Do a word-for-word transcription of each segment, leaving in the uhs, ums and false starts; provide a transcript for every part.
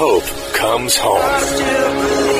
hope comes home.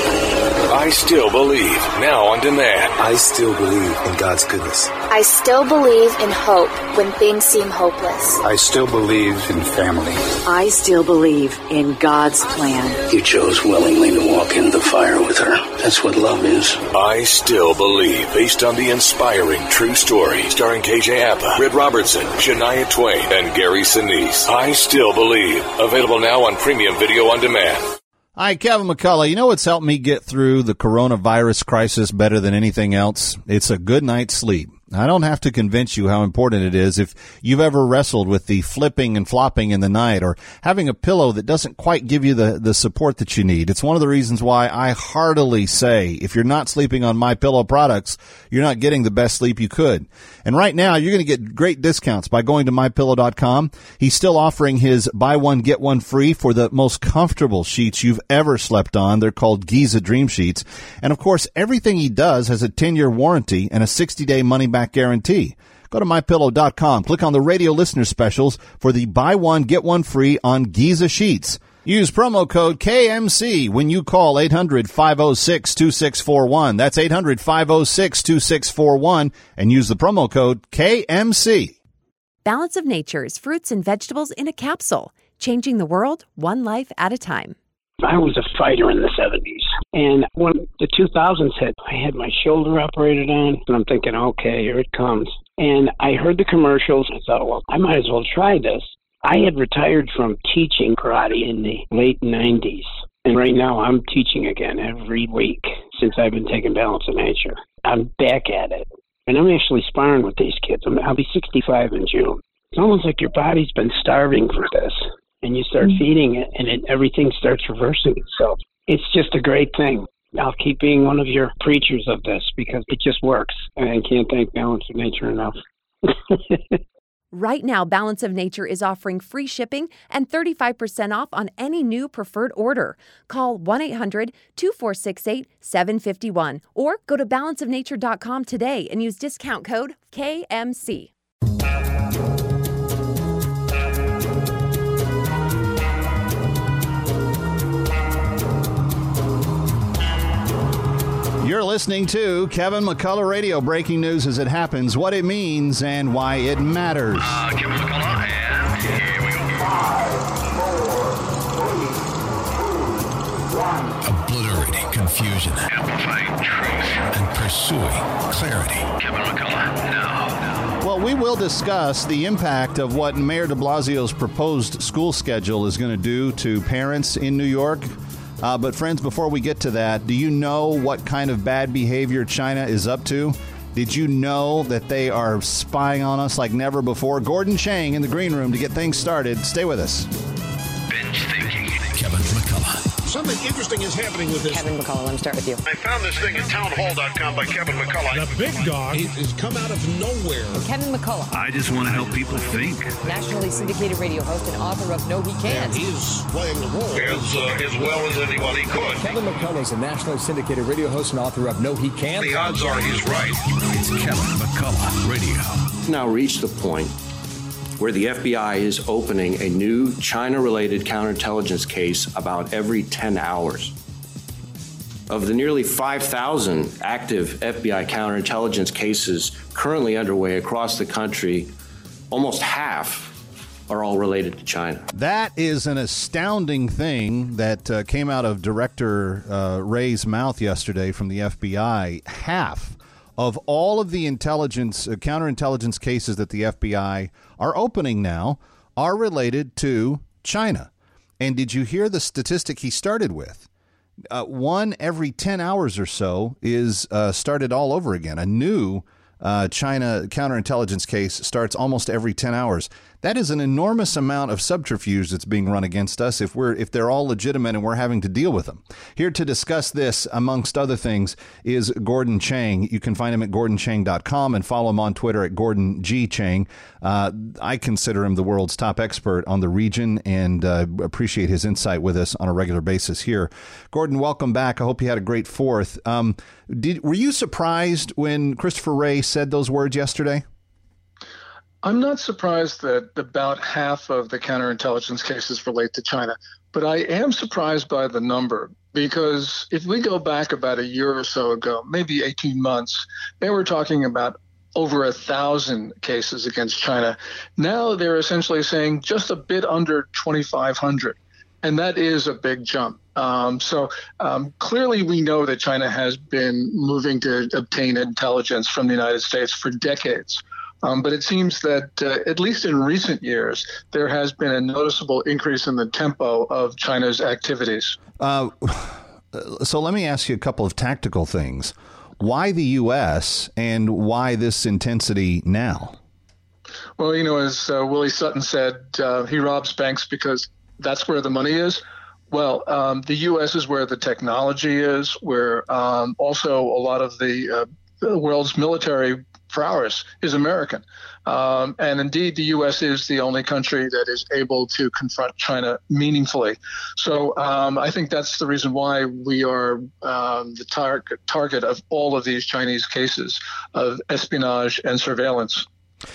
I Still Believe, now on demand. I still believe in God's goodness. I still believe in hope when things seem hopeless. I still believe in family. I still believe in God's plan. You chose willingly to walk into the fire with her. That's what love is. I Still Believe, based on the inspiring true story, starring K J Apa, Britt Robertson, Shania Twain, and Gary Sinise. I Still Believe, available now on Premium Video on Demand. Hi, Kevin McCullough. You know what's helped me get through the coronavirus crisis better than anything else? It's a good night's sleep. I don't have to convince you how important it is if you've ever wrestled with the flipping and flopping in the night or having a pillow that doesn't quite give you the, the support that you need. It's one of the reasons why I heartily say if you're not sleeping on MyPillow products, you're not getting the best sleep you could. And right now, you're going to get great discounts by going to my pillow dot com. He's still offering his buy one, get one free for the most comfortable sheets you've ever slept on. They're called Giza Dream Sheets. And of course, everything he does has a ten-year warranty and a sixty-day money-back guarantee. Go to my pillow dot com. Click on the radio listener specials for the buy one, get one free on Giza sheets. Use promo code K M C when you call eight hundred, five oh six, two six four one. That's eight hundred, five oh six, two six four one and use the promo code K M C. Balance of Nature's fruits and vegetables in a capsule, changing the world one life at a time. I was a fighter in the seventies, and when the two thousands hit, I had my shoulder operated on, and I'm thinking, okay, here it comes. And I heard the commercials, and I thought, well, I might as well try this. I had retired from teaching karate in the late nineties, and right now I'm teaching again every week since I've been taking Balance of Nature. I'm back at it, and I'm actually sparring with these kids. I'm, I'll be sixty-five in June. It's almost like your body's been starving for this. And you start feeding it, and it, everything starts reversing itself. It's just a great thing. I'll keep being one of your preachers of this because it just works. And I can't thank Balance of Nature enough. Right now, Balance of Nature is offering free shipping and thirty-five percent off on any new preferred order. Call one eight hundred, two four six eight, seven five one or go to balance of nature dot com today and use discount code K M C. You're listening to Kevin McCullough Radio, breaking news as it happens, what it means, and why it matters. Uh, Kevin McCullough, and here we go. Five, four, three, two, one. Obliterating confusion. Amplifying truth. And pursuing clarity. Kevin McCullough, now. Well, we will discuss the impact of what Mayor de Blasio's proposed school schedule is going to do to parents in New York. Uh, but friends, before we get to that, do you know what kind of bad behavior China is up to? Did you know that they are spying on us like never before? Gordon Chang in the green room to get things started. Stay with us. Binge thinking. Kevin McCullough. Something interesting is happening with this. Kevin McCullough, let me start with you. I found this thing at town hall dot com by Kevin McCullough. The big dog has come out of nowhere. Kevin McCullough. I just want to help people think. Nationally syndicated radio host and author of No He Can't. He's playing the role as, uh, as well as anybody could. Kevin McCullough is a nationally syndicated radio host and author of No He Can't. The odds are he's right. It's Kevin McCullough Radio. Now reached the point where the F B I is opening a new China-related counterintelligence case about every ten hours. Of the nearly five thousand active F B I counterintelligence cases currently underway across the country, almost half are all related to China. That is an astounding thing that uh, came out of Director uh, Wray's mouth yesterday from the F B I. Half of all of the intelligence, uh, counterintelligence cases that the F B I are opening now are related to China. And did you hear the statistic he started with? Uh, one every ten hours or so is uh, started all over again. A new uh, China counterintelligence case starts almost every ten hours. That is an enormous amount of subterfuge that's being run against us if we're if they're all legitimate and we're having to deal with them. Here to discuss this, amongst other things, is Gordon Chang. You can find him at gordon chang dot com and follow him on Twitter at Gordon G. Chang. Uh, I consider him the world's top expert on the region and uh, appreciate his insight with us on a regular basis here. Gordon, welcome back. I hope you had a great fourth. Um, did were you surprised when Christopher Wray said those words yesterday? I'm not surprised that about half of the counterintelligence cases relate to China. But I am surprised by the number, because if we go back about a year or so ago, maybe eighteen months, they were talking about over a thousand cases against China. Now they're essentially saying just a bit under twenty-five hundred. And that is a big jump. Um, so um, clearly we know that China has been moving to obtain intelligence from the United States for decades. Um, but it seems that, uh, at least in recent years, there has been a noticeable increase in the tempo of China's activities. Uh, so let me ask you a couple of tactical things. Why the U S and why this intensity now? Well, you know, as uh, Willie Sutton said, uh, he robs banks because that's where the money is. Well, um, the U S is where the technology is, where um, also a lot of the, uh, the world's military prowess is American. Um, and indeed, the U S is the only country that is able to confront China meaningfully. So um, I think that's the reason why we are um, the tar- target of all of these Chinese cases of espionage and surveillance.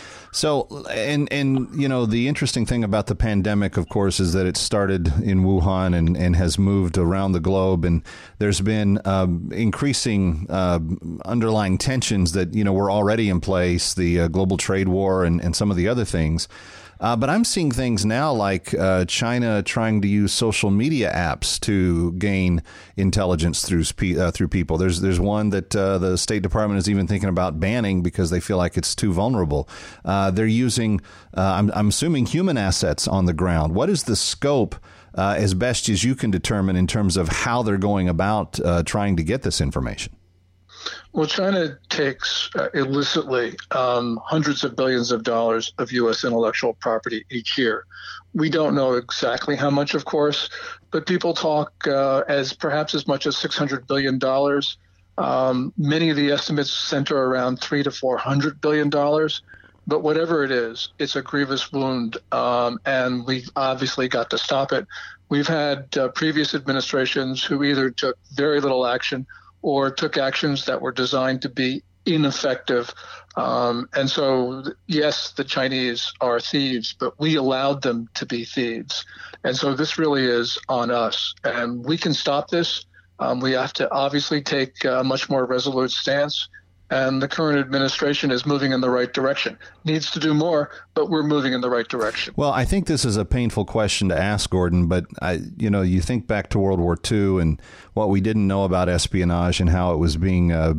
So, and, and, you know, the interesting thing about the pandemic, of course, is that it started in Wuhan and, and has moved around the globe. And there's been uh, increasing uh, underlying tensions that, you know, were already in place, the uh, global trade war and, and some of the other things. Uh, but I'm seeing things now like uh, China trying to use social media apps to gain intelligence through uh, through people. There's there's one that uh, the State Department is even thinking about banning because they feel like it's too vulnerable. Uh, they're using, uh, I'm, I'm assuming, human assets on the ground. What is the scope, uh, as best as you can determine, in terms of how they're going about uh, trying to get this information? Well, China takes uh, illicitly um, hundreds of billions of dollars of U S intellectual property each year. We don't know exactly how much, of course, but people talk uh, as perhaps as much as six hundred billion dollars. Um, many of the estimates center around three to four hundred billion dollars. But whatever it is, it's a grievous wound, um, and we obviously got to stop it. We've had uh, previous administrations who either took very little action or took actions that were designed to be ineffective. Um, and so, yes, the Chinese are thieves, but we allowed them to be thieves. And so this really is on us. And we can stop this. Um, we have to obviously take a much more resolute stance. And the current administration is moving in the right direction. Needs to do more, but we're moving in the right direction. Well, I think this is a painful question to ask, Gordon, but I, you know, you think back to World War Two and what we didn't know about espionage and how it was being uh,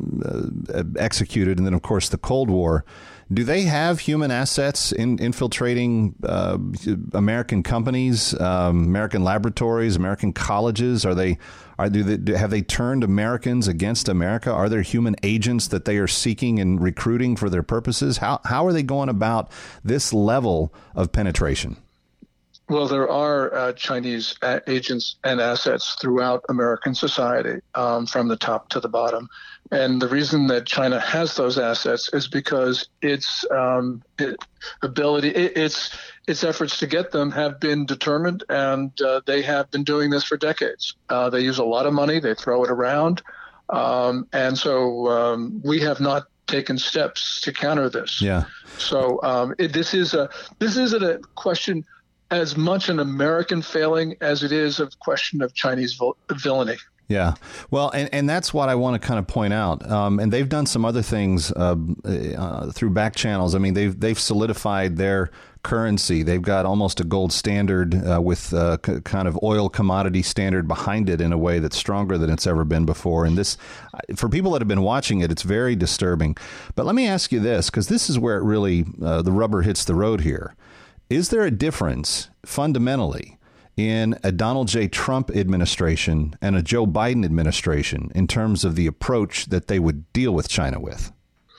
uh, executed, and then, of course, the Cold War. Do they have human assets in infiltrating uh, American companies, um, American laboratories, American colleges? Are they, are do they, have they turned Americans against America? Are there human agents that they are seeking and recruiting for their purposes? How how are they going about this level of penetration? Well, there are uh, Chinese a- agents and assets throughout American society, um, from the top to the bottom. And the reason that China has those assets is because its um, it, ability, it, its its efforts to get them have been determined, and uh, they have been doing this for decades. Uh, they use a lot of money, they throw it around, um, and so um, we have not taken steps to counter this. Yeah. So um, it, this is a this isn't a question as much an American failing as it is a question of Chinese vil- villainy. Yeah. Well, and, and that's what I want to kind of point out. Um, and they've done some other things uh, uh, through back channels. I mean, they've they've solidified their currency. They've got almost a gold standard uh, with uh, c- kind of oil commodity standard behind it in a way that's stronger than it's ever been before. And this, for people that have been watching it, it's very disturbing. But let me ask you this, because this is where it really uh, the rubber hits the road here. Is there a difference fundamentally in a Donald J. Trump administration and a Joe Biden administration in terms of the approach that they would deal with China with?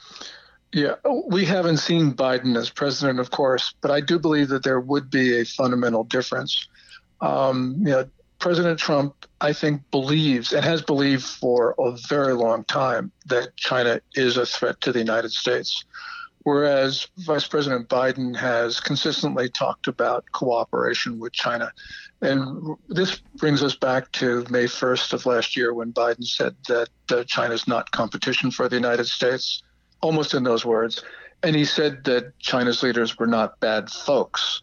Yeah, we haven't seen Biden as president, of course, but I do believe that there would be a fundamental difference. Um, you know, President Trump, I think, believes and has believed for a very long time that China is a threat to the United States. Whereas Vice President Biden has consistently talked about cooperation with China. And this brings us back to May first of last year when Biden said that uh, China is not competition for the United States, almost in those words. And he said that China's leaders were not bad folks.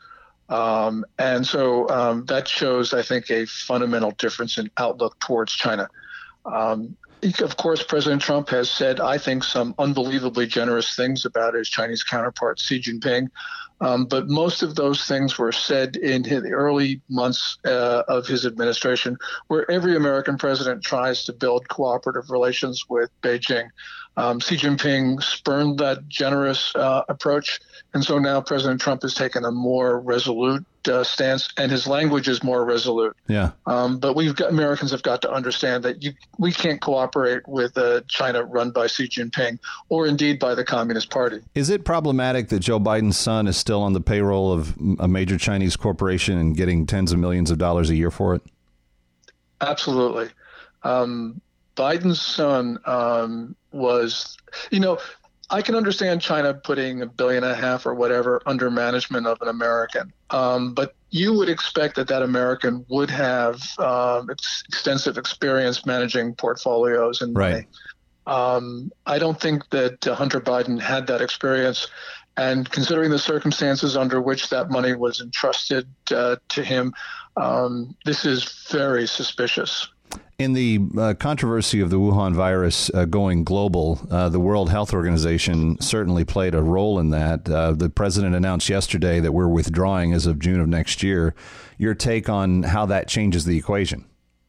Um, and so um, that shows, I think, a fundamental difference in outlook towards China. Um, of course, President Trump has said, I think, some unbelievably generous things about his Chinese counterpart, Xi Jinping. Um, but most of those things were said in the early months uh, of his administration, where every American president tries to build cooperative relations with Beijing. Um, Xi Jinping spurned that generous uh, approach, and so now President Trump has taken a more resolute uh, stance, and his language is more resolute. Yeah. Um, but we've got Americans have got to understand that you, we can't cooperate with uh, China run by Xi Jinping, or indeed by the Communist Party. Is it problematic that Joe Biden's son is still on the payroll of a major Chinese corporation and getting tens of millions of dollars a year for it? Absolutely. Um, Biden's son um, was, you know, I can understand China putting a billion and a half or whatever under management of an American. Um, but you would expect that that American would have um, ex- extensive experience managing portfolios and right. money. Um, I don't think that uh, Hunter Biden had that experience. And considering the circumstances under which that money was entrusted uh, to him, um, this is very suspicious. In the uh, controversy of the Wuhan virus uh, going global, uh, the World Health Organization certainly played a role in that. Uh, the president announced yesterday that we're withdrawing as of June of next year. Your take on how that changes the equation?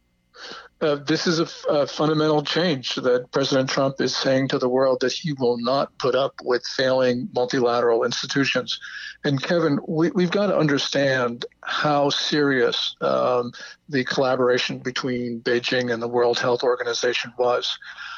Uh, this is a, f- a fundamental change that President Trump is saying to the world that he will not put up with failing multilateral institutions. And Kevin, we, we've got to understand how serious um, the collaboration between Beijing and the World Health Organization was.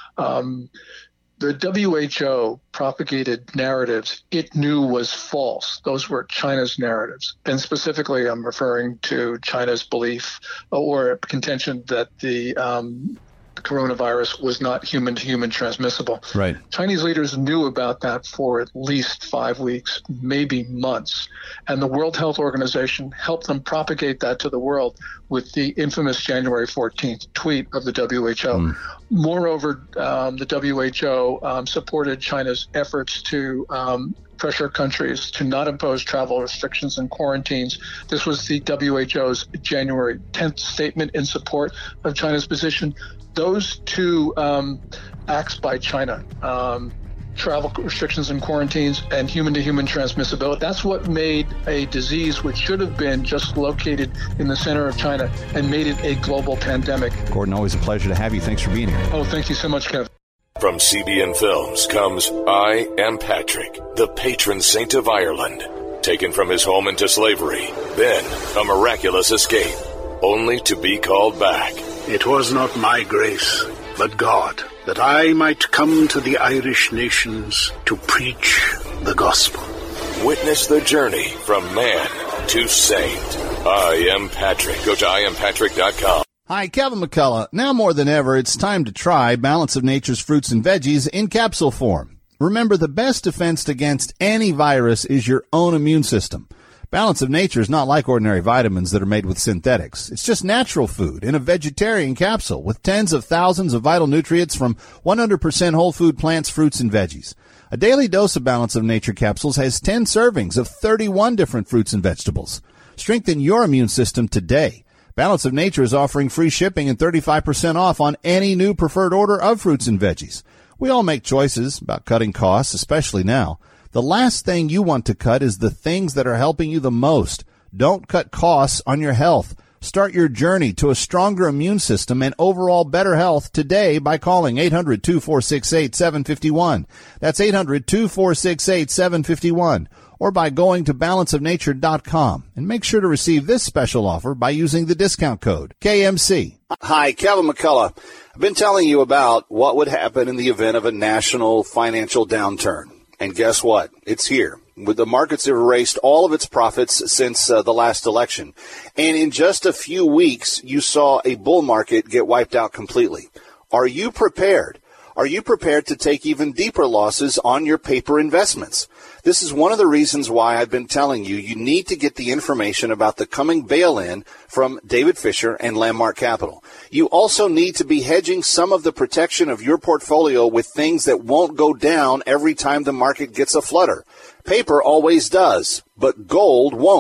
Um, the W H O propagated narratives it knew was false. Those were China's narratives. And specifically, I'm referring to China's belief or contention that the um, coronavirus was not human-to-human transmissible. Right. Chinese leaders knew about that for at least five weeks, maybe months. And the World Health Organization helped them propagate that to the world with the infamous January fourteenth tweet of the W H O. Mm. Moreover, um, the W H O um, supported China's efforts to um, pressure countries to not impose travel restrictions and quarantines. This was the W H O's January tenth statement in support of China's position. Those two um, acts by China, um, travel restrictions and quarantines and human-to-human transmissibility, that's what made a disease which should have been just located in the center of China and made it a global pandemic. Gordon, always a pleasure to have you. Thanks for being here. Oh, thank you so much, Kevin. From C B N Films comes I Am Patrick, the patron saint of Ireland. Taken from his home into slavery, then a miraculous escape, only to be called back. It was not my grace, but God, that I might come to the Irish nations to preach the gospel. Witness the journey from man to saint. I Am Patrick. Go to I am patrick dot com. Hi, Kevin McCullough. Now more than ever, it's time to try Balance of Nature's fruits and veggies in capsule form. Remember, the best defense against any virus is your own immune system. Balance of Nature is not like ordinary vitamins that are made with synthetics. It's just natural food in a vegetarian capsule with tens of thousands of vital nutrients from one hundred percent whole food plants, fruits, and veggies. A daily dose of Balance of Nature capsules has ten servings of thirty-one different fruits and vegetables. Strengthen your immune system today. Balance of Nature is offering free shipping and thirty-five percent off on any new preferred order of fruits and veggies. We all make choices about cutting costs, especially now. The last thing you want to cut is the things that are helping you the most. Don't cut costs on your health. Start your journey to a stronger immune system and overall better health today by calling eight hundred, two four six, eight, seven five one. That's eight hundred, two four six, eight, seven five one. Or by going to balance of nature dot com. And make sure to receive this special offer by using the discount code K M C. Hi, Kevin McCullough. I've been telling you about what would happen in the event of a national financial downturn. And guess what? It's here. With the markets have erased all of its profits since uh, the last election. And in just a few weeks, you saw a bull market get wiped out completely. Are you prepared? Are you prepared to take even deeper losses on your paper investments? This is one of the reasons why I've been telling you you need to get the information about the coming bail-in from David Fisher and Landmark Capital. You also need to be hedging some of the protection of your portfolio with things that won't go down every time the market gets a flutter. Paper always does, but gold won't.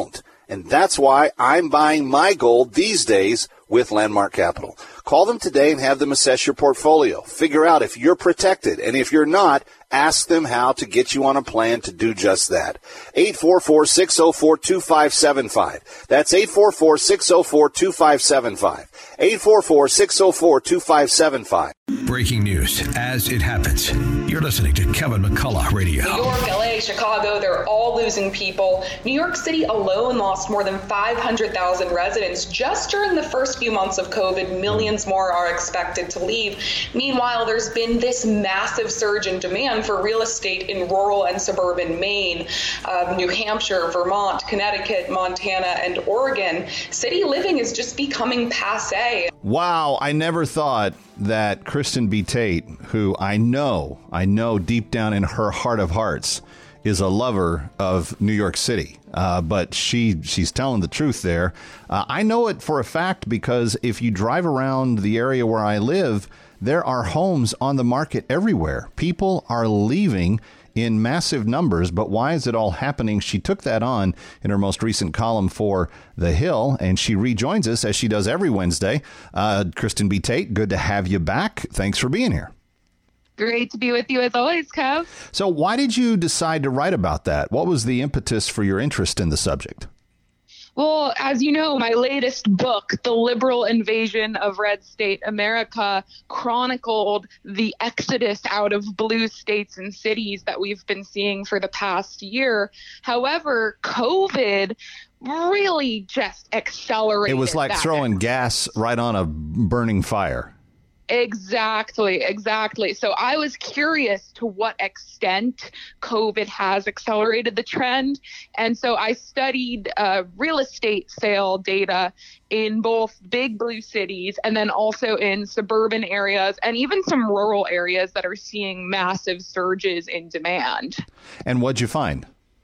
And that's why I'm buying my gold these days with Landmark Capital. Call them today and have them assess your portfolio. Figure out if you're protected. And if you're not, ask them how to get you on a plan to do just that. eight four four, six zero four, two five seven five. That's eight four four, six zero four, two five seven five. eight four four, six zero four, two five seven five. Breaking news as it happens. You're listening to Kevin McCullough Radio. New York, L A, Chicago, they're all losing people. New York City alone lost more than five hundred thousand residents just during the first few months of COVID. Millions more are expected to leave. Meanwhile, there's been this massive surge in demand for real estate in rural and suburban Maine, uh, New Hampshire, Vermont, Connecticut, Montana, and Oregon. City living is just becoming passé. Wow, I never thought that Kristen B. Tate, who I know, I know deep down in her heart of hearts, is a lover of New York City. Uh, but she she's telling the truth there. Uh, I know it for a fact because if you drive around the area where I live, there are homes on the market everywhere. People are leaving in massive numbers. But why is it all happening? She took that on in her most recent column for The Hill, and she rejoins us as she does every Wednesday. Uh, Kristen B. Tate, good to have you back. Thanks for being here. Great to be with you as always, Kev. So why did you decide to write about that? What was the impetus for your interest in the subject? Well, as you know, my latest book, The Liberal Invasion of Red State America, chronicled the exodus out of blue states and cities that we've been seeing for the past year. However, COVID really just accelerated. It was like that. throwing gas right on a burning fire. Exactly, exactly. So I was curious to what extent COVID has accelerated the trend. And so I studied uh, real estate sale data in both big blue cities and then also in suburban areas and even some rural areas that are seeing massive surges in demand. And what'd you find?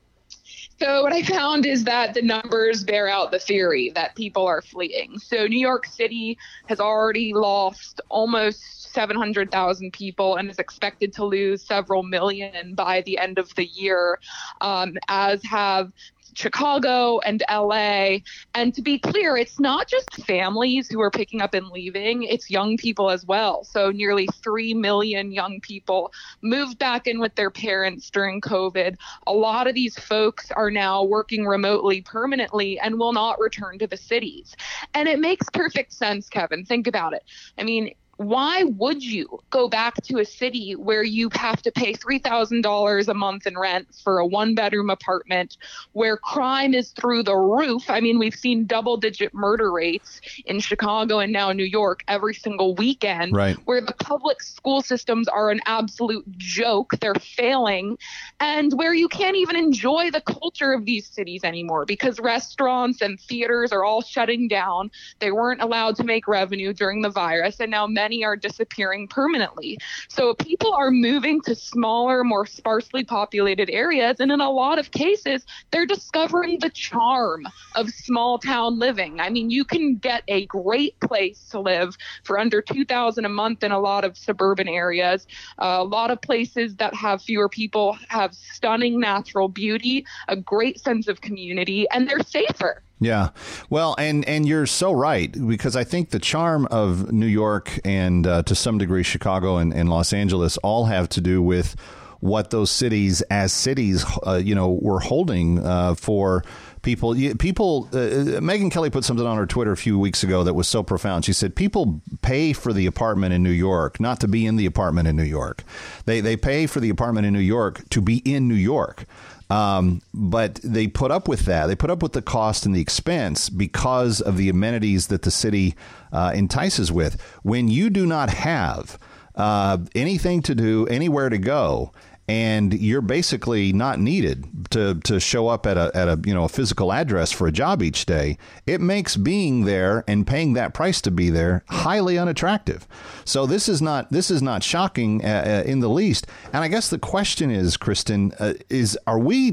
So what I found is that the numbers bear out the theory that people are fleeing. So New York City has already lost almost seven hundred thousand people and is expected to lose several million by the end of the year, um, as have Chicago and L A. And to be clear, it's not just families who are picking up and leaving, it's young people as well. So nearly three million young people moved back in with their parents during COVID. A lot of these folks are now working remotely permanently and will not return to the cities. And it makes perfect sense, Kevin. Think about it. I mean, why would you go back to a city where you have to pay three thousand dollars a month in rent for a one-bedroom apartment, where crime is through the roof? I mean, we've seen double-digit murder rates in Chicago and now New York every single weekend, right, where the public school systems are an absolute joke. They're failing, and where you can't even enjoy the culture of these cities anymore because restaurants and theaters are all shutting down. They weren't allowed to make revenue during the virus, and now many are disappearing permanently. So people are moving to smaller, more sparsely populated areas, and in a lot of cases, they're discovering the charm of small town living. I mean, you can get a great place to live for under two thousand dollars a month in a lot of suburban areas. Uh, a lot of places that have fewer people have stunning natural beauty, a great sense of community, and they're safer. Yeah. Well, and, and you're so right, because I think the charm of New York and uh, to some degree Chicago and, and Los Angeles all have to do with what those cities as cities, uh, you know, were holding uh, for people. People, uh, Megyn Kelly put something on her Twitter a few weeks ago that was so profound. She said people pay for the apartment in New York, not to be in the apartment in New York. They, they pay for the apartment in New York to be in New York. Um, but they put up with that. They put up with the cost and the expense because of the amenities that the city uh, entices with. When you do not have uh, anything to do, anywhere to go, and you're basically not needed to, to show up at a at a you know a physical address for a job each day, it makes being there and paying that price to be there highly unattractive. So this is not this is not shocking uh, in the least. And I guess the question is, Kristen, uh, is are we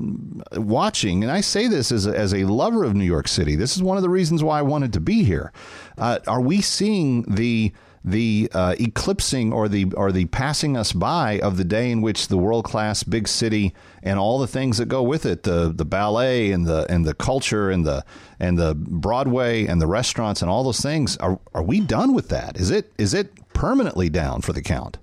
watching? And I say this as a, as a lover of New York City. This is one of the reasons why I wanted to be here. Uh, are we seeing the the uh, eclipsing or the or the passing us by of the day in which the world-class big city and all the things that go with it, the the ballet and the and the culture and the and the Broadway and the restaurants and all those things, are are we done with that? Is it is it permanently down for the count?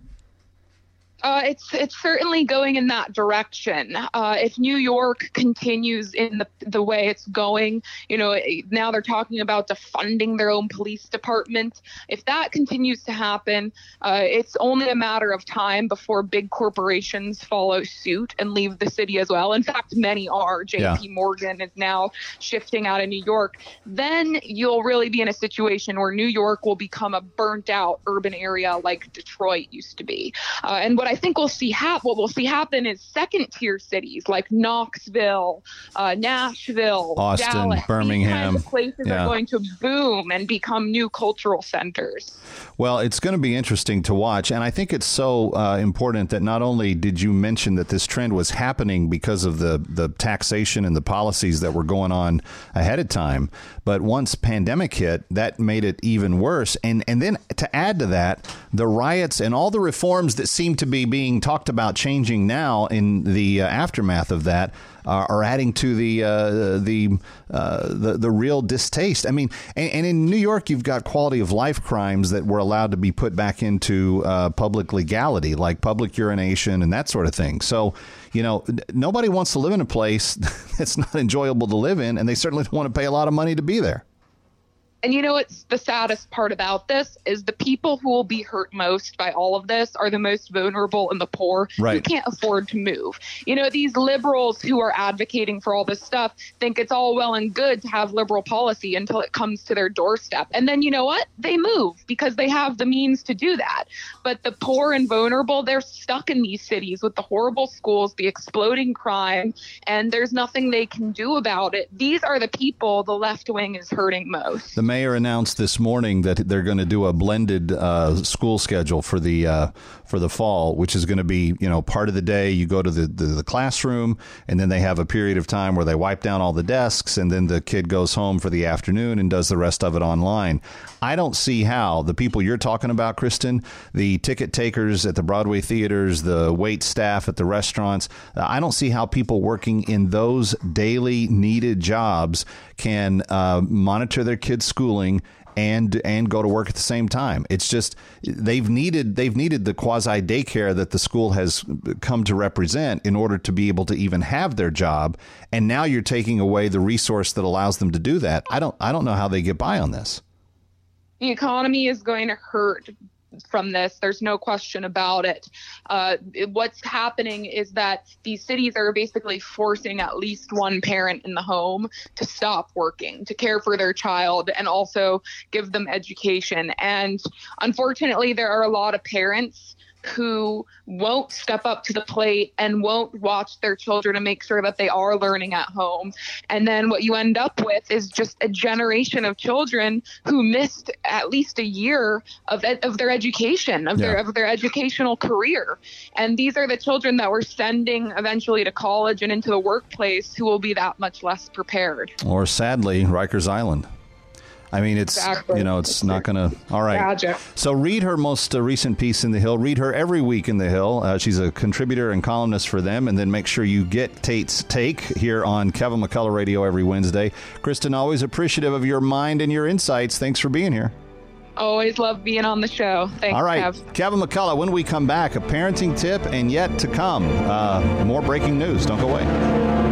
Uh, it's it's certainly going in that direction. Uh, if New York continues in the the way it's going, you know, now they're talking about defunding their own police department. If that continues to happen, uh, it's only a matter of time before big corporations follow suit and leave the city as well. In fact, many are. J P Yeah. Morgan is now shifting out of New York. Then you'll really be in a situation where New York will become a burnt out urban area like Detroit used to be. Uh, and what I I think we'll see hap- what we'll see happen is second tier cities like Knoxville, uh, Nashville, Austin, Dallas, Birmingham. These kinds of places Yeah. are going to boom and become new cultural centers. Well, it's going to be interesting to watch. And I think it's so uh, important that not only did you mention that this trend was happening because of the, the taxation and the policies that were going on ahead of time, but once pandemic hit, that made it even worse. And, and then to add to that, the riots and all the reforms that seem to be being talked about changing now in the uh, aftermath of that uh, are adding to the uh, the, uh, the the real distaste. I mean, and, and in New York, you've got quality of life crimes that were allowed to be put back into uh, public legality, like public urination and that sort of thing. So, you know, nobody wants to live in a place that's not enjoyable to live in, and they certainly don't want to pay a lot of money to be there. And you know what's the saddest part about this is the people who will be hurt most by all of this are the most vulnerable and the poor right. who can't afford to move. You know, these liberals who are advocating for all this stuff think it's all well and good to have liberal policy until it comes to their doorstep. And then you know what? They move because they have the means to do that. But the poor and vulnerable, they're stuck in these cities with the horrible schools, the exploding crime, and there's nothing they can do about it. These are the people the left wing is hurting most. The mayor announced this morning that they're going to do a blended uh, school schedule for the uh, for the fall, which is going to be, you know, part of the day you go to the, the, the classroom, and then they have a period of time where they wipe down all the desks, and then the kid goes home for the afternoon and does the rest of it online. I don't see how the people you're talking about, Kristen, the ticket takers at the Broadway theaters, the wait staff at the restaurants, uh, I don't see how people working in those daily needed jobs can uh, monitor their kids' schooling and and go to work at the same time. It's just they've needed they've needed the quasi daycare that the school has come to represent in order to be able to even have their job. And now you're taking away the resource that allows them to do that. I don't I don't know how they get by on this. The economy is going to hurt from this. There's no question about it. Uh, it. What's happening is that these cities are basically forcing at least one parent in the home to stop working, to care for their child, and also give them education. And unfortunately, there are a lot of parents who won't step up to the plate and won't watch their children and make sure that they are learning at home. And then what you end up with is just a generation of children who missed at least a year of ed- of their education, of yeah. their of their educational career. And these are the children that we're sending eventually to college and into the workplace who will be that much less prepared. Or sadly, Rikers Island. I mean, it's, exactly. you know, it's not going to. All right. Tragic. So read her most uh, recent piece in The Hill. Read her every week in The Hill. Uh, she's a contributor and columnist for them. And then make sure you get Tate's Take here on Kevin McCullough Radio every Wednesday. Kristen, always appreciative of your mind and your insights. Thanks for being here. Always love being on the show. Thanks, All right. Kev. Kevin McCullough, when we come back, a parenting tip and yet to come. Uh, more breaking news. Don't go away.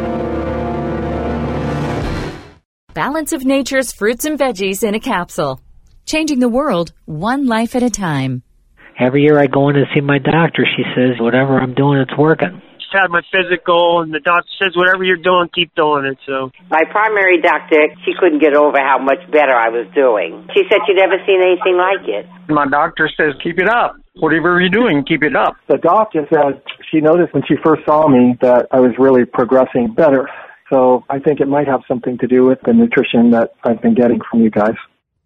Balance of Nature's fruits and veggies in a capsule. Changing the world, one life at a time. Every year I go in to see my doctor. She says, whatever I'm doing, it's working. Just had my physical, and the doctor says, whatever you're doing, keep doing it. So my primary doctor, she couldn't get over how much better I was doing. She said she'd never seen anything like it. My doctor says, keep it up. Whatever you're doing, keep it up. The doctor said she noticed when she first saw me that I was really progressing better. So I think it might have something to do with the nutrition that I've been getting from you guys.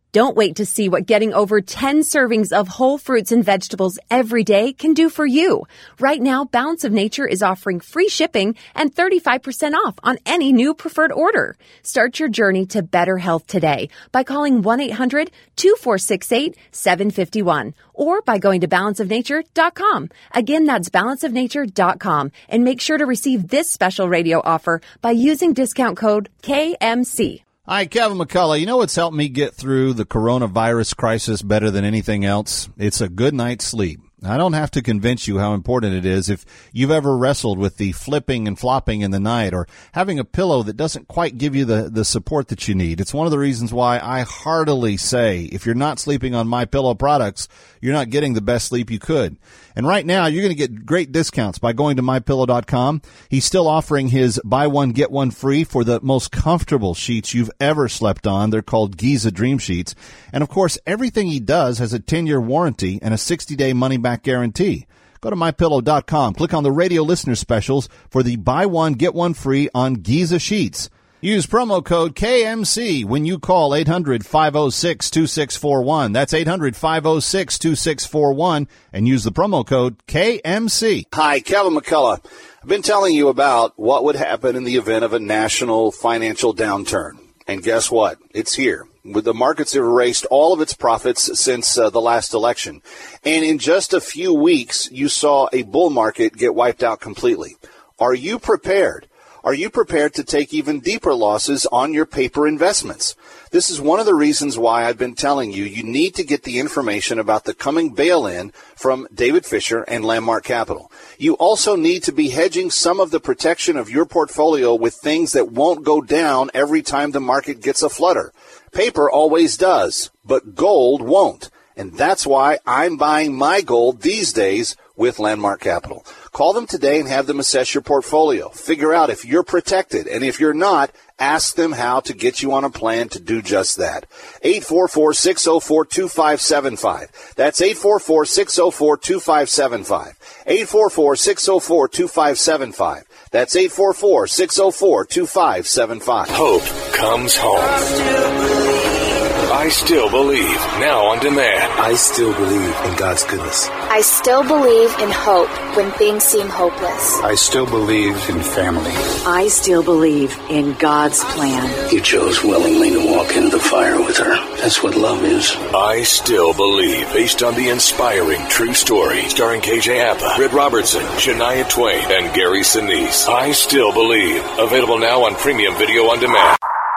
Don't wait to see what getting over ten servings of whole fruits and vegetables every day can do for you. Right now, Balance of Nature is offering free shipping and thirty-five percent off on any new preferred order. Start your journey to better health today by calling one eight hundred two four six eight seven five one or by going to balance of nature dot com. Again, that's balance of nature dot com. And make sure to receive this special radio offer by using discount code K M C. Hi, Kevin McCullough. You know what's helped me get through the coronavirus crisis better than anything else? It's a good night's sleep. I don't have to convince you how important it is if you've ever wrestled with the flipping and flopping in the night or having a pillow that doesn't quite give you the, the support that you need. It's one of the reasons why I heartily say if you're not sleeping on MyPillow products, you're not getting the best sleep you could. And right now, you're going to get great discounts by going to my pillow dot com. He's still offering his buy one, get one free for the most comfortable sheets you've ever slept on. They're called Giza Dream Sheets. And, of course, everything he does has a ten-year warranty and a sixty-day money-back guarantee. Go to my pillow dot com. Click on the radio listener specials for the buy one, get one free on Giza Sheets. Use promo code K M C when you call eight hundred five oh six two six four one. That's eight hundred five oh six two six four one and use the promo code K M C. Hi, Kevin McCullough. I've been telling you about what would happen in the event of a national financial downturn. And guess what? It's here. With the markets have erased all of its profits since uh, the last election. And in just a few weeks, you saw a bull market get wiped out completely. Are you prepared? Are you prepared to take even deeper losses on your paper investments? This is one of the reasons why I've been telling you you need to get the information about the coming bail-in from David Fisher and Landmark Capital. You also need to be hedging some of the protection of your portfolio with things that won't go down every time the market gets a flutter. Paper always does, but gold won't. And that's why I'm buying my gold these days with Landmark Capital. Call them today and have them assess your portfolio. Figure out if you're protected. And if you're not, ask them how to get you on a plan to do just that. eight four four, six oh four, two five seven five. That's eight four four, six oh four, two five seven five. eight four four, six oh four, two five seven five. That's eight four four, six oh four, two five seven five. Hope comes home. I Still Believe, now on demand. I still believe in God's goodness. I still believe in hope when things seem hopeless. I still believe in family. I still believe in God's plan. You chose willingly to walk into the fire with her. That's what love is. I Still Believe, based on the inspiring true story, starring K J Appa, Britt Robertson, Shania Twain, and Gary Sinise. I Still Believe, available now on premium video on demand.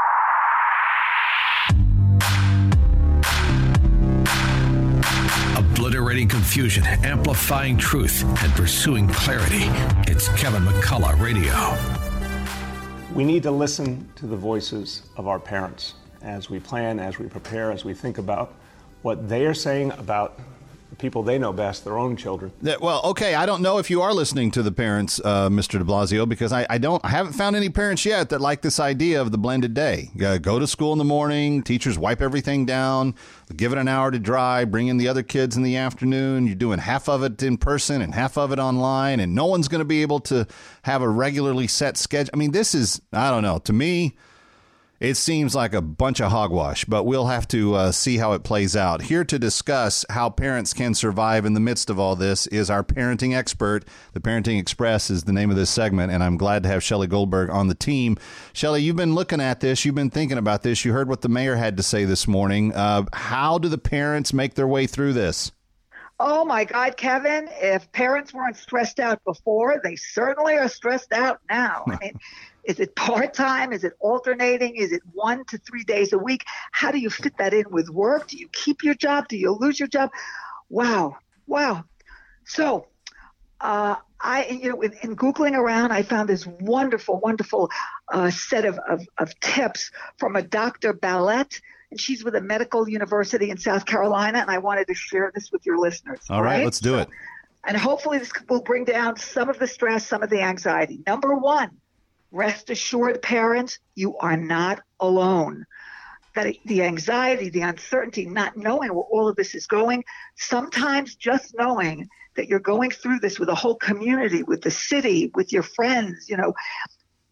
Obliterating confusion, amplifying truth, and pursuing clarity. It's Kevin McCullough Radio. We need to listen to the voices of our parents as we plan, as we prepare, as we think about what they are saying about the people they know best, their own children. Well, okay, I don't know if you are listening to the parents, uh, Mister de Blasio, because I, I don't, I haven't found any parents yet that like this idea of the blended day. Uh, go to school in the morning, teachers wipe everything down, give it an hour to dry, bring in the other kids in the afternoon. You're doing half of it in person and half of it online, and no one's going to be able to have a regularly set schedule. I mean, this is, I don't know, to me, it seems like a bunch of hogwash, but we'll have to uh, see how it plays out. Here to discuss how parents can survive in the midst of all this is our parenting expert. The Parenting Express is the name of this segment, and I'm glad to have Shelley Goldberg on the team. Shelley, you've been looking at this. You've been thinking about this. You heard what the mayor had to say this morning. Uh, how do the parents make their way through this? Oh, my God, Kevin, if parents weren't stressed out before, they certainly are stressed out now. I mean, is it part-time? Is it alternating? Is it one to three days a week? How do you fit that in with work? Do you keep your job? Do you lose your job? Wow. Wow. So uh, I, you know, in, in Googling around, I found this wonderful, wonderful uh, set of, of, of tips from a Doctor Ballette. And she's with a medical university in South Carolina, and I wanted to share this with your listeners. All right, right? let's do so, it. And hopefully this will bring down some of the stress, some of the anxiety. Number one, rest assured, parents, you are not alone. That the anxiety, the uncertainty, not knowing where all of this is going, sometimes just knowing that you're going through this with a whole community, with the city, with your friends, you know,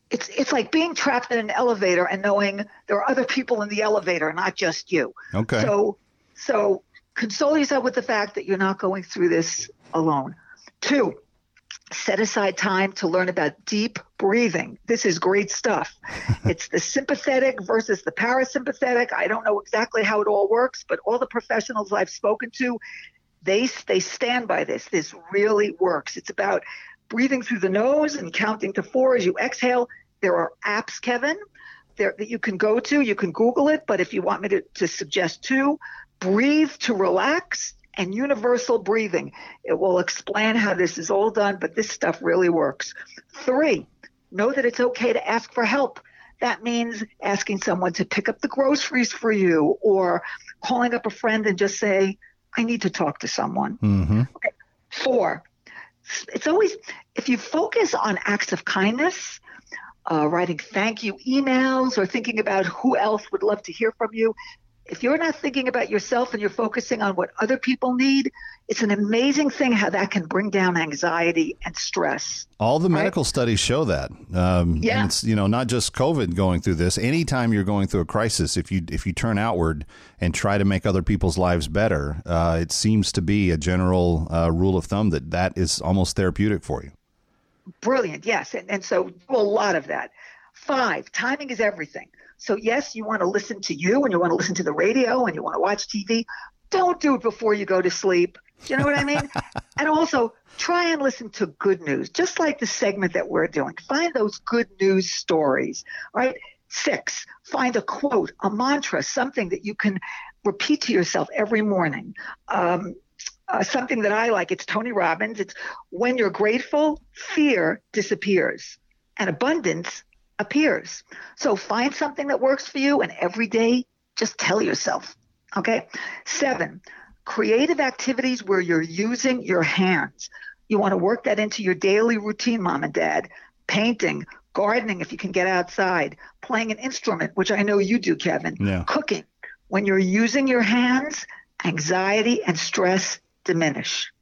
it's it's like being trapped in an elevator and knowing there are other people in the elevator, not just you. Okay. So so console yourself with the fact that you're not going through this alone. Two, set aside time to learn about deep breathing. This is great stuff. It's the sympathetic versus the parasympathetic. I don't know exactly how it all works, but all the professionals I've spoken to, they they stand by this. This really works. It's about breathing through the nose and counting to four as you exhale. There are apps, Kevin, there that you can go to. You can Google it, but if you want me to, to suggest two, Breathe to Relax and Universal Breathing. It will explain how this is all done, but this stuff really works. Three, know that it's okay to ask for help. That means asking someone to pick up the groceries for you or calling up a friend and just say, I need to talk to someone. Mm-hmm. Okay. Four, it's always, if you focus on acts of kindness, uh, writing thank you emails or thinking about who else would love to hear from you, if you're not thinking about yourself and you're focusing on what other people need, it's an amazing thing how that can bring down anxiety and stress. All the medical right? studies show that. Um, yeah. And it's, you know, not just COVID going through this. Anytime you're going through a crisis, if you if you turn outward and try to make other people's lives better, uh, it seems to be a general uh, rule of thumb that that is almost therapeutic for you. Brilliant. Yes. And, and so do a lot of that. Five, timing is everything. So yes, you want to listen to you and you want to listen to the radio and you want to watch T V. Don't do it before you go to sleep. Do you know what I mean? And also try and listen to good news, just like the segment that we're doing. Find those good news stories, right? Six, find a quote, a mantra, something that you can repeat to yourself every morning. Um, uh, something that I like, it's Tony Robbins. It's when you're grateful, fear disappears and abundance appears. So find something that works for you and every day just tell yourself, okay? Seven, creative activities where you're using your hands. You want to work that into your daily routine, mom and dad. Painting, gardening if you can get outside, playing an instrument, which I know you do, Kevin. Yeah. Cooking. When you're using your hands, anxiety and stress diminish.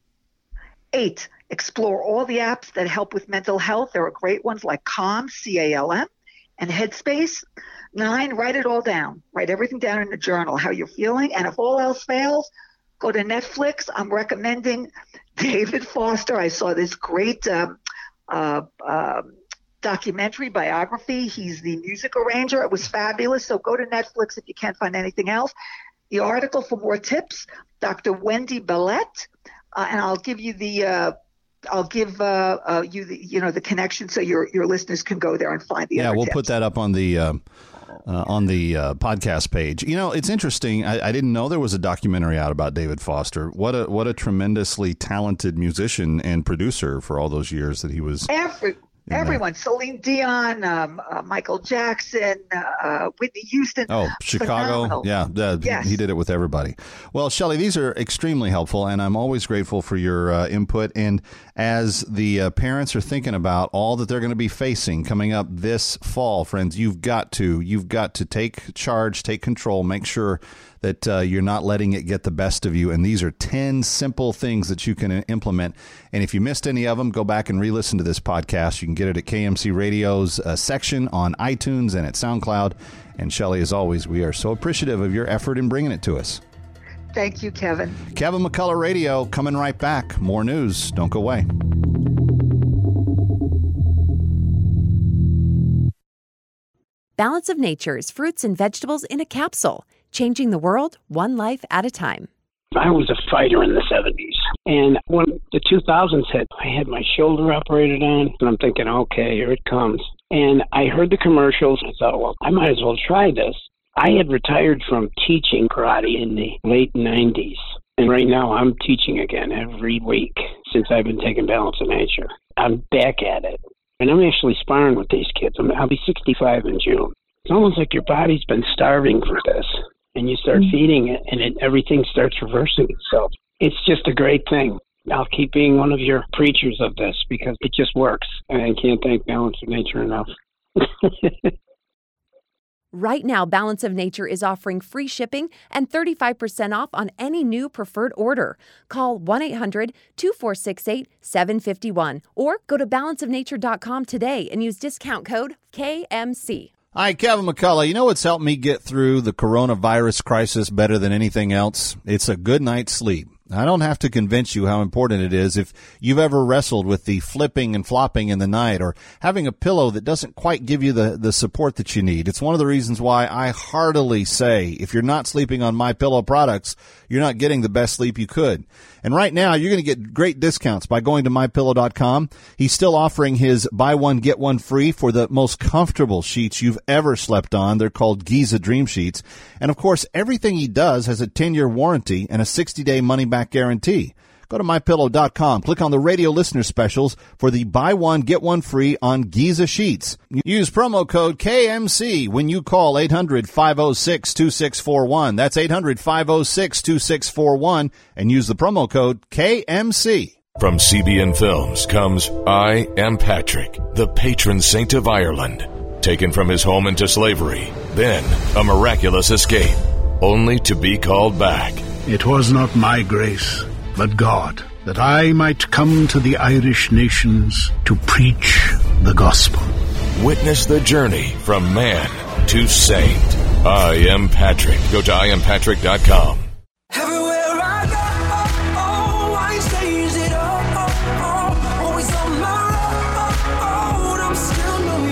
Eight, explore all the apps that help with mental health. There are great ones like Calm, C A L M, and Headspace. Nine, write it all down. Write everything down in a journal, how you're feeling. And if all else fails, go to Netflix. I'm recommending David Foster. I saw this great um, uh, uh, documentary biography. He's the music arranger. It was fabulous. So go to Netflix if you can't find anything else. The article for more tips, Doctor Wendy Bellette, uh, and I'll give you the uh, I'll give uh, uh, you the you know the connection so your your listeners can go there and find the. Yeah, other we'll tips. put that up on the uh, uh, on the uh, podcast page. You know, it's interesting. I, I didn't know there was a documentary out about David Foster. What a what a tremendously talented musician and producer for all those years that he was. Every. Everyone, Celine Dion, um, uh, Michael Jackson, uh, Whitney Houston. Oh, Chicago. Phenomenal. Yeah, uh, yes. He did it with everybody. Well, Shelley, these are extremely helpful, and I'm always grateful for your uh, input. And as the uh, parents are thinking about all that they're going to be facing coming up this fall, friends, you've got to, you've got to take charge, take control, make sure that uh, you're not letting it get the best of you. And these are ten simple things that you can implement. And if you missed any of them, go back and re-listen to this podcast. You can get it at K M C Radio's uh, section on iTunes and at SoundCloud. And Shelley, as always, we are so appreciative of your effort in bringing it to us. Thank you, Kevin. Kevin McCullough Radio coming right back. More news. Don't go away. Balance of Nature's fruits and vegetables in a capsule, changing the world one life at a time. I was a fighter in the seventies, and when the two thousands hit, I had my shoulder operated on, and I'm thinking, okay, here it comes. And I heard the commercials, and I thought, well, I might as well try this. I had retired from teaching karate in the late nineties, and right now I'm teaching again every week since I've been taking Balance of Nature. I'm back at it. And I'm actually sparring with these kids. I'm, I'll be sixty-five in June. It's almost like your body's been starving for this. And you start mm-hmm. feeding it, and it, everything starts reversing itself. It's just a great thing. I'll keep being one of your preachers of this because it just works. And I can't thank Balance of Nature enough. Right now, Balance of Nature is offering free shipping and thirty-five percent off on any new preferred order. Call one eight hundred two four six eight seven five one or go to balance of nature dot com today and use discount code K M C. Hi, Kevin McCullough. You know what's helped me get through the coronavirus crisis better than anything else? It's a good night's sleep. I don't have to convince you how important it is if you've ever wrestled with the flipping and flopping in the night or having a pillow that doesn't quite give you the, the support that you need. It's one of the reasons why I heartily say if you're not sleeping on MyPillow products, you're not getting the best sleep you could. And right now, you're going to get great discounts by going to my pillow dot com. He's still offering his buy one, get one free for the most comfortable sheets you've ever slept on. They're called Giza Dream Sheets. And, of course, everything he does has a ten-year warranty and a sixty-day money-back guarantee. Go to my pillow dot com. Click on the radio listener specials for the buy one, get one free on Giza sheets. Use promo code K M C when you call eight hundred five oh six two six four one. That's eight hundred five oh six two six four one and use the promo code K M C. From C B N Films comes I Am Patrick, the patron saint of Ireland, taken from his home into slavery, then a miraculous escape, only to be called back. It was not my grace, but God, that I might come to the Irish nations to preach the gospel. Witness the journey from man to saint. I Am Patrick. Go to I am patrick dot com. Everywhere I go, I change it all. Always on my road, I'm still New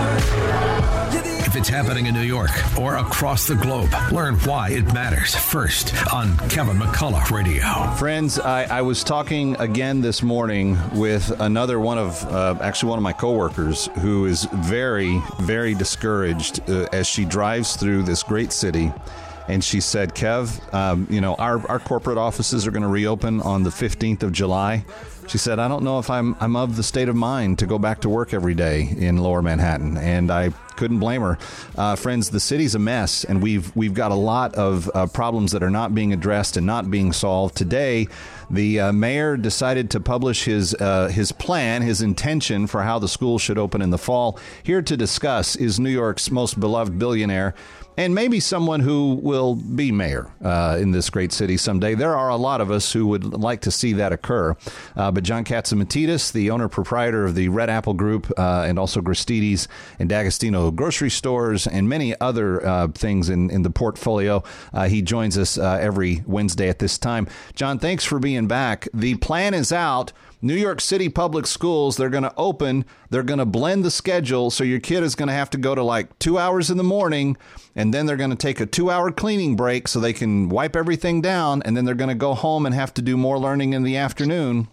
York. If it's happening in New York or across the globe, learn why it matters first on Kevin McCullough Radio. Friends, I, I was talking again this morning with another one of, uh, actually one of my coworkers who is very, very discouraged uh, as she drives through this great city. And she said, Kev, um, you know, our, our corporate offices are going to reopen on the fifteenth of July. She said, I don't know if I'm I'm of the state of mind to go back to work every day in Lower Manhattan. And I couldn't blame her. Uh, friends, the city's a mess, and we've we've got a lot of uh, problems that are not being addressed and not being solved. Today, the uh, mayor decided to publish his uh, his plan, his intention for how the school should open in the fall. Here to discuss is New York's most beloved billionaire, and maybe someone who will be mayor uh, in this great city someday. There are a lot of us who would like to see that occur. Uh, but John Catsimatidis, the owner-proprietor of the Red Apple Group uh, and also Gristedes and D'Agostino grocery stores and many other uh, things in, in the portfolio, uh, he joins us uh, every Wednesday at this time. John, thanks for being back. The plan is out. New York City public schools, they're going to open, they're going to blend the schedule, so your kid is going to have to go to like two hours in the morning, and then they're going to take a two-hour cleaning break so they can wipe everything down, and then they're going to go home and have to do more learning in the afternoon.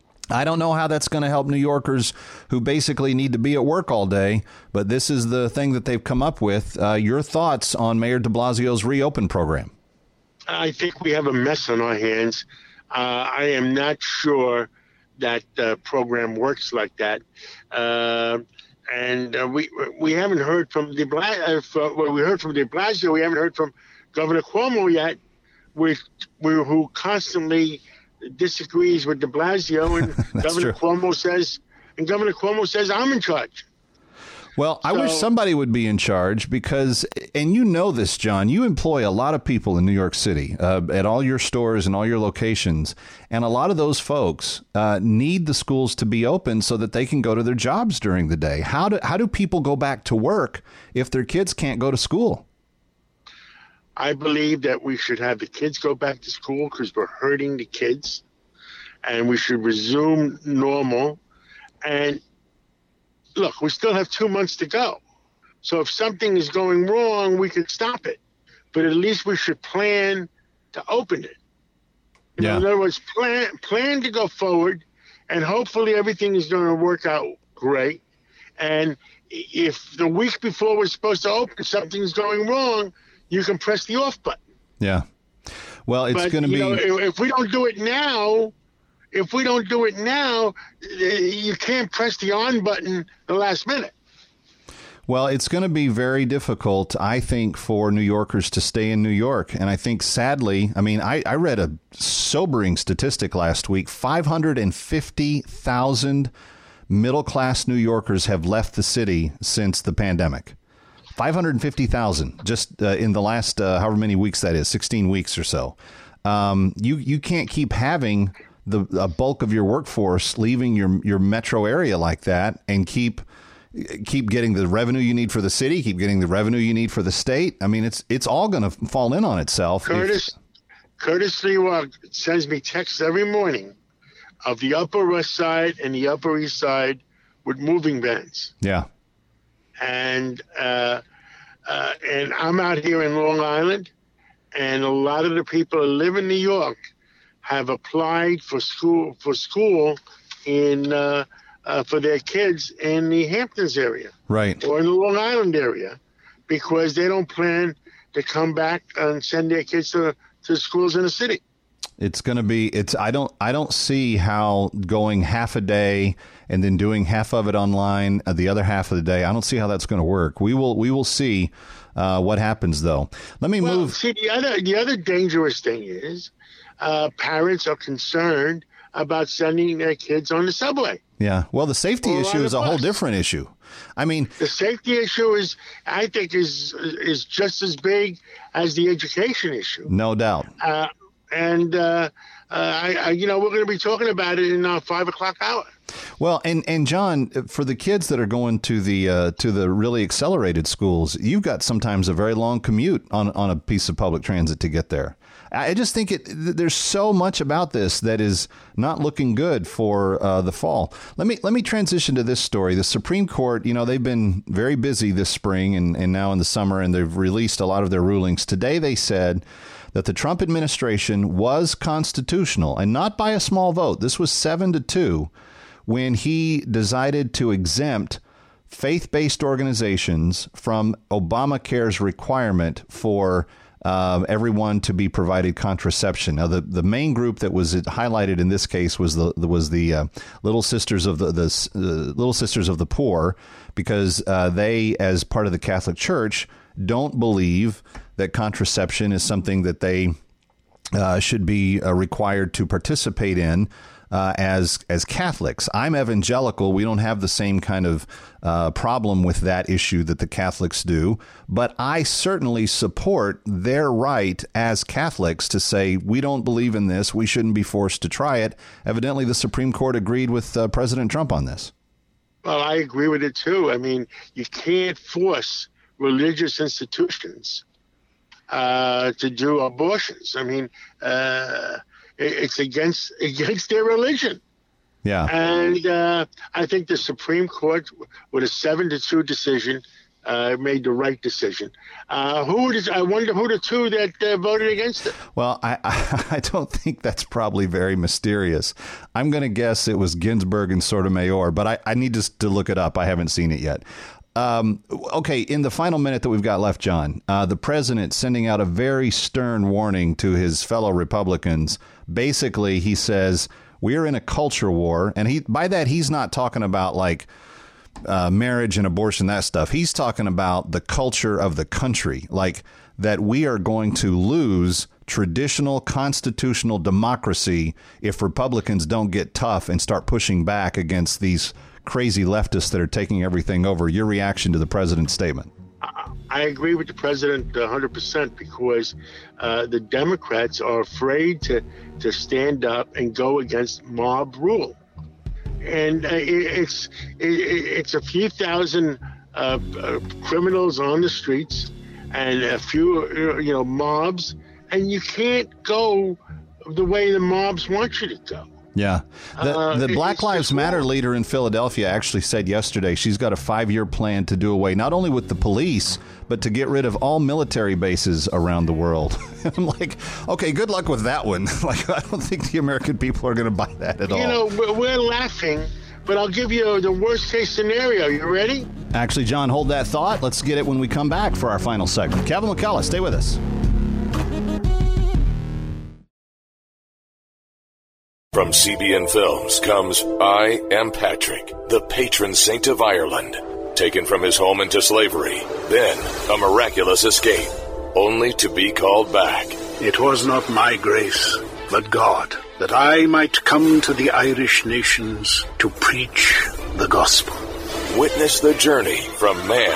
I don't know how that's going to help New Yorkers who basically need to be at work all day, but this is the thing that they've come up with. Uh, your thoughts on Mayor de Blasio's reopen program? I think we have a mess on our hands. Uh, I am not sure that uh, program works like that, uh, and uh, we we haven't heard from De Blasio. Uh, well, we heard from De Blasio. We haven't heard from Governor Cuomo yet, which we, who constantly disagrees with De Blasio, and Governor true. Cuomo says, and Governor Cuomo says, I'm in charge. Well, I So- wish somebody would be in charge because, and you know this, John, you employ a lot of people in New York City uh, at all your stores and all your locations. And a lot of those folks uh, need the schools to be open so that they can go to their jobs during the day. How do, how do people go back to work if their kids can't go to school? I believe that we should have the kids go back to school because we're hurting the kids, and we should resume normal. And look, we still have two months to go. So if something is going wrong, we could stop it. But at least we should plan to open it. You know, in other words, plan plan to go forward, and hopefully everything is going to work out great. And if the week before we're supposed to open, something's going wrong, you can press the off button. Yeah. Well, it's But, going to you be. know, if, if we don't do it now, if we don't do it now, you can't press the on button the last minute. Well, it's going to be very difficult, I think, for New Yorkers to stay in New York. And I think, sadly, I mean, I, I read a sobering statistic last week. five hundred fifty thousand middle-class New Yorkers have left the city since the pandemic. five hundred fifty thousand just uh, in the last uh, however many weeks that is, sixteen weeks or so. Um, you you can't keep having the a bulk of your workforce leaving your your metro area like that and keep keep getting the revenue you need for the city, keep getting the revenue you need for the state. I mean, it's it's all going to fall in on itself. Curtis, if, Curtis Lewa sends me texts every morning of the Upper West Side and the Upper East Side with moving vans. Yeah. And uh, uh, and I'm out here in Long Island, and a lot of the people who live in New York have applied for school for school in uh, uh, for their kids in the Hamptons area, right, or in the Long Island area, because they don't plan to come back and send their kids to to schools in the city. It's going to be it's I don't I don't see how going half a day and then doing half of it online, uh, the other half of the day. I don't see how that's going to work. We will we will see uh, what happens, though. Let me well, move. See, the other the other dangerous thing is uh, parents are concerned about sending their kids on the subway. Yeah. Well, the safety or issue is a bus. whole different issue. I mean, the safety issue is, I think, is is just as big as the education issue. No doubt. Uh, and uh, uh, I, I, you know, we're going to be talking about it in our five o'clock hour. Well, and, and John, for the kids that are going to the uh, to the really accelerated schools, you've got sometimes a very long commute on, on a piece of public transit to get there. I just think it. There's so much about this that is not looking good for uh, the fall. Let me let me transition to this story. The Supreme Court, you know, they've been very busy this spring and, and now in the summer, and they've released a lot of their rulings. Today, they said that the Trump administration was constitutional, and not by a small vote. This was seven to two when he decided to exempt faith-based organizations from Obamacare's requirement for Uh, everyone to be provided contraception. Now, the, the main group that was highlighted in this case was the was the uh, Little Sisters of the the uh, Little Sisters of the Poor, because uh, they, as part of the Catholic Church, don't believe that contraception is something that they uh, should be uh, required to participate in. Uh, as as Catholics. I'm evangelical. We don't have the same kind of uh, problem with that issue that the Catholics do. But I certainly support their right as Catholics to say, we don't believe in this. We shouldn't be forced to try it. Evidently, the Supreme Court agreed with uh, President Trump on this. Well, I agree with it, too. I mean, you can't force religious institutions uh, to do abortions. I mean, uh it's against against their religion. Yeah. And uh, I think the Supreme Court, with a seven to two decision, uh, made the right decision. Uh, who is, I wonder who the two that uh, voted against it. Well, I, I I don't think that's probably very mysterious. I'm going to guess it was Ginsburg and Sotomayor, but I, I need to, to look it up. I haven't seen it yet. Um, okay, in the final minute that we've got left, John, uh, the president sending out a very stern warning to his fellow Republicans. Basically, he says, we're in a culture war. And he by that, he's not talking about like uh, marriage and abortion, that stuff. He's talking about the culture of the country, like that we are going to lose traditional constitutional democracy if Republicans don't get tough and start pushing back against these crazy leftists that are taking everything over. Your reaction to the president's statement? I agree with the president one hundred percent, because uh, the Democrats are afraid to, to stand up and go against mob rule. And uh, it's it, it's a few thousand uh, uh, criminals on the streets and a few, you know, mobs, and you can't go the way the mobs want you to go. Yeah. The, Uh, the it- Black it's Lives just Matter wrong. leader in Philadelphia actually said yesterday she's got a five-year plan to do away not only with the police, but to get rid of all military bases around the world. I'm like, okay, good luck with that one. Like, I don't think the American people are going to buy that at all. You know, we're, we're laughing, but I'll give you the worst case scenario. You ready? Actually, John, hold that thought. Let's get it when we come back for our final segment. Kevin McCullough, stay with us. From C B N Films comes I Am Patrick, the patron saint of Ireland, taken from his home into slavery, then a miraculous escape, only to be called back. It was not my grace, but God, that I might come to the Irish nations to preach the gospel. Witness the journey from man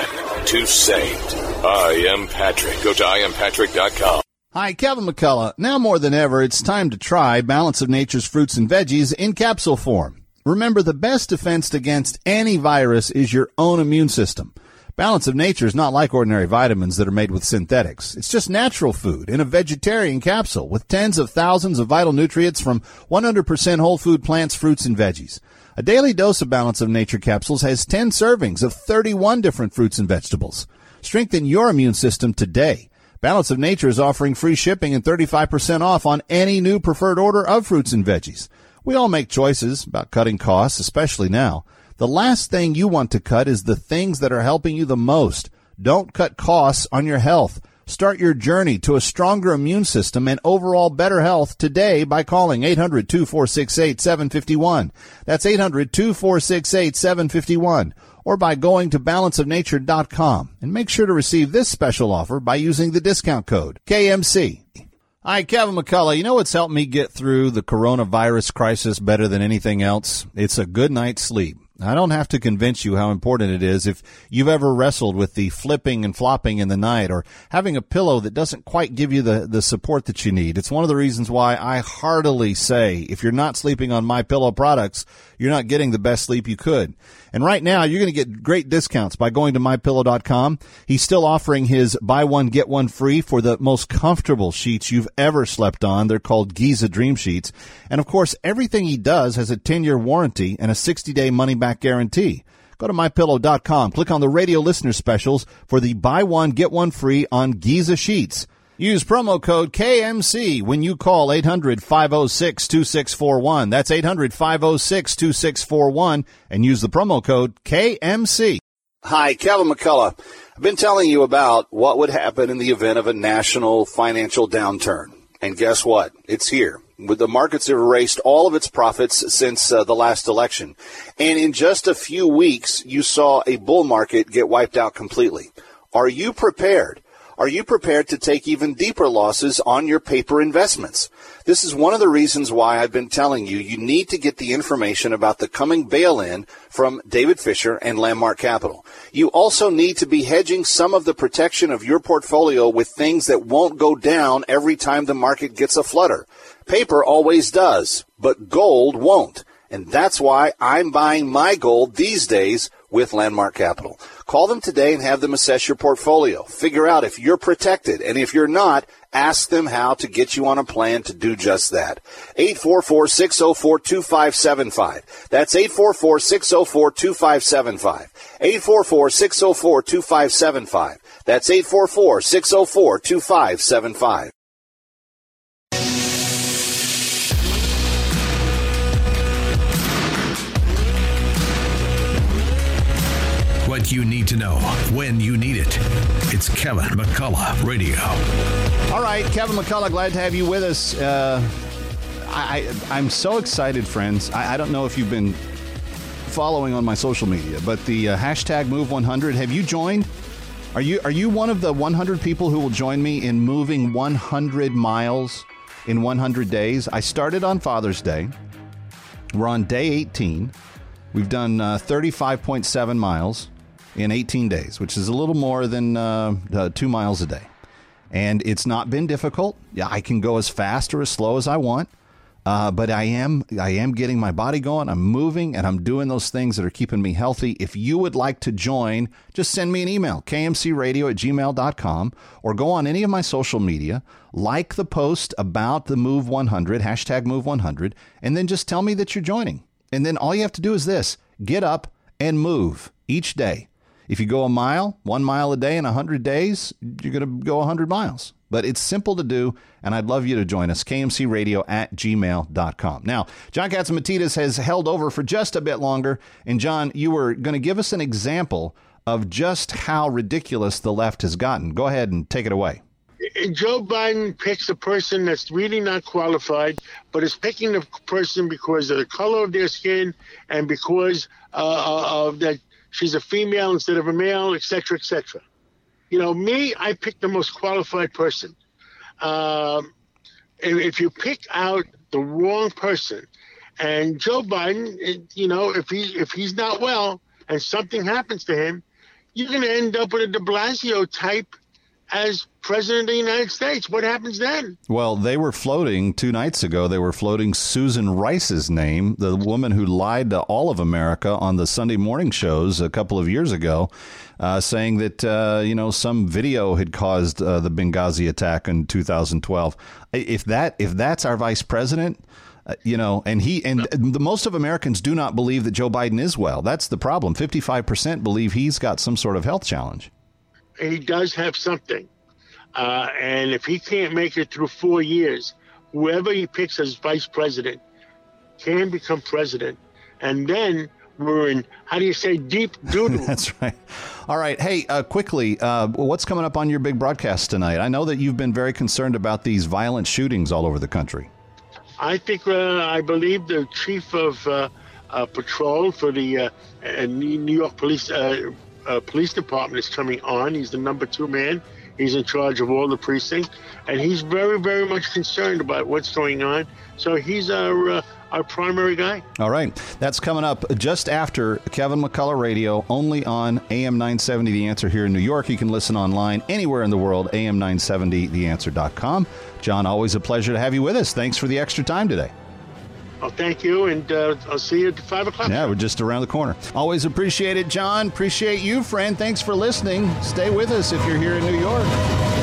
to saved. I am Patrick. Go to I am Patrick dot com. Hi, Kevin McCullough. Now more than ever, it's time to try Balance of Nature's fruits and veggies in capsule form. Remember, the best defense against any virus is your own immune system. Balance of Nature is not like ordinary vitamins that are made with synthetics. It's just natural food in a vegetarian capsule with tens of thousands of vital nutrients from one hundred percent whole food plants, fruits, and veggies. A daily dose of Balance of Nature capsules has ten servings of thirty-one different fruits and vegetables. Strengthen your immune system today. Balance of Nature is offering free shipping and thirty-five percent off on any new preferred order of fruits and veggies. We all make choices about cutting costs, especially now. The last thing you want to cut is the things that are helping you the most. Don't cut costs on your health. Start your journey to a stronger immune system and overall better health today by calling eight hundred, two four six eight, seven five one. That's eight hundred, two four six eight, seven five one. Or by going to balance of nature dot com. And make sure to receive this special offer by using the discount code K M C. Hi, Kevin McCullough. You know what's helped me get through the coronavirus crisis better than anything else? It's a good night's sleep. I don't have to convince you how important it is if you've ever wrestled with the flipping and flopping in the night or having a pillow that doesn't quite give you the, the support that you need. It's one of the reasons why I heartily say if you're not sleeping on MyPillow products, you're not getting the best sleep you could. And right now, you're going to get great discounts by going to my pillow dot com. He's still offering his buy one, get one free for the most comfortable sheets you've ever slept on. They're called Giza Dream Sheets. And, of course, everything he does has a ten-year warranty and a sixty-day money-back guarantee. Go to my pillow dot com. Click on the radio listener specials for the buy one, get one free on Giza Sheets. Use promo code K M C when you call eight hundred, five oh six, two six four one. That's eight hundred, five oh six, two six four one. And use the promo code K M C. Hi, Kevin McCullough. I've been telling you about what would happen in the event of a national financial downturn. And guess what? It's here. With the markets have erased all of its profits since uh, the last election. And in just a few weeks, you saw a bull market get wiped out completely. Are you prepared? Are you prepared to take even deeper losses on your paper investments? This is one of the reasons why I've been telling you you need to get the information about the coming bail-in from David Fisher and Landmark Capital. You also need to be hedging some of the protection of your portfolio with things that won't go down every time the market gets a flutter. Paper always does, but gold won't. And that's why I'm buying my gold these days with Landmark Capital. Call them today and have them assess your portfolio. Figure out if you're protected. And if you're not, ask them how to get you on a plan to do just that. eight four four, six oh four, two five seven five. That's eight four four, six oh four, two five seven five. eight four four, six oh four, two five seven five. That's eight four four, six oh four, two five seven five. What you need to know when you need it. It's Kevin McCullough Radio. All right, Kevin McCullough, glad to have you with us. Uh, I, I, I'm so excited, friends. I, I don't know if you've been following on my social media, but the uh, hashtag Move one hundred, have you joined? Are you are you one of the one hundred people who will join me in moving one hundred miles in one hundred days? I started on Father's Day. We're on day eighteen. We've done uh, thirty-five point seven miles in eighteen days, which is a little more than uh, uh, two miles a day. And it's not been difficult. Yeah, I can go as fast or as slow as I want, uh, but I am I am getting my body going. I'm moving, and I'm doing those things that are keeping me healthy. If you would like to join, just send me an email, k m c radio at gmail dot com, or go on any of my social media, like the post about the Move one hundred, hashtag Move one hundred, and then just tell me that you're joining. And then all you have to do is this, get up and move each day. If you go a mile, one mile a day in one hundred days, you're going to go one hundred miles. But it's simple to do, and I'd love you to join us, k m c radio at gmail dot com. Now, John Catsimatidis has held over for just a bit longer. And, John, you were going to give us an example of just how ridiculous the left has gotten. Go ahead and take it away. Joe Biden picks a person that's really not qualified, but is picking the person because of the color of their skin and because uh, of that she's a female instead of a male, et cetera, et cetera. You know, me, I picked the most qualified person. Um, if you pick out the wrong person, and Joe Biden, you know, if he if he's not well and something happens to him, you're going to end up with a de Blasio type as president of the United States. What happens then? Well, they were floating two nights ago. They were floating Susan Rice's name, the woman who lied to all of America on the Sunday morning shows a couple of years ago, uh, saying that, uh, you know, some video had caused uh, the Benghazi attack in two thousand twelve. If that if that's our vice president, uh, you know, and he and the most of Americans do not believe that Joe Biden is well. That's the problem. fifty-five percent believe he's got some sort of health challenge. He does have something. Uh, and if he can't make it through four years, whoever he picks as vice president can become president. And then we're in, how do you say, deep doo-doo. That's right. All right. Hey, uh, quickly, uh, what's coming up on your big broadcast tonight? I know that you've been very concerned about these violent shootings all over the country. I think, uh, I believe the chief of uh, uh, patrol for the uh, uh, New York Police uh, uh, Police Department is coming on. He's the number two man. He's in charge of all the precincts, and he's very, very much concerned about what's going on. So he's our uh, our primary guy. All right. That's coming up just after Kevin McCullough Radio, only on A M nine seventy The Answer here in New York. You can listen online anywhere in the world, A M nine seventy the answer dot com. John, always a pleasure to have you with us. Thanks for the extra time today. Oh, thank you, and uh, I'll see you at five o'clock. Yeah, we're just around the corner. Always appreciate it, John. Appreciate you, friend. Thanks for listening. Stay with us if you're here in New York.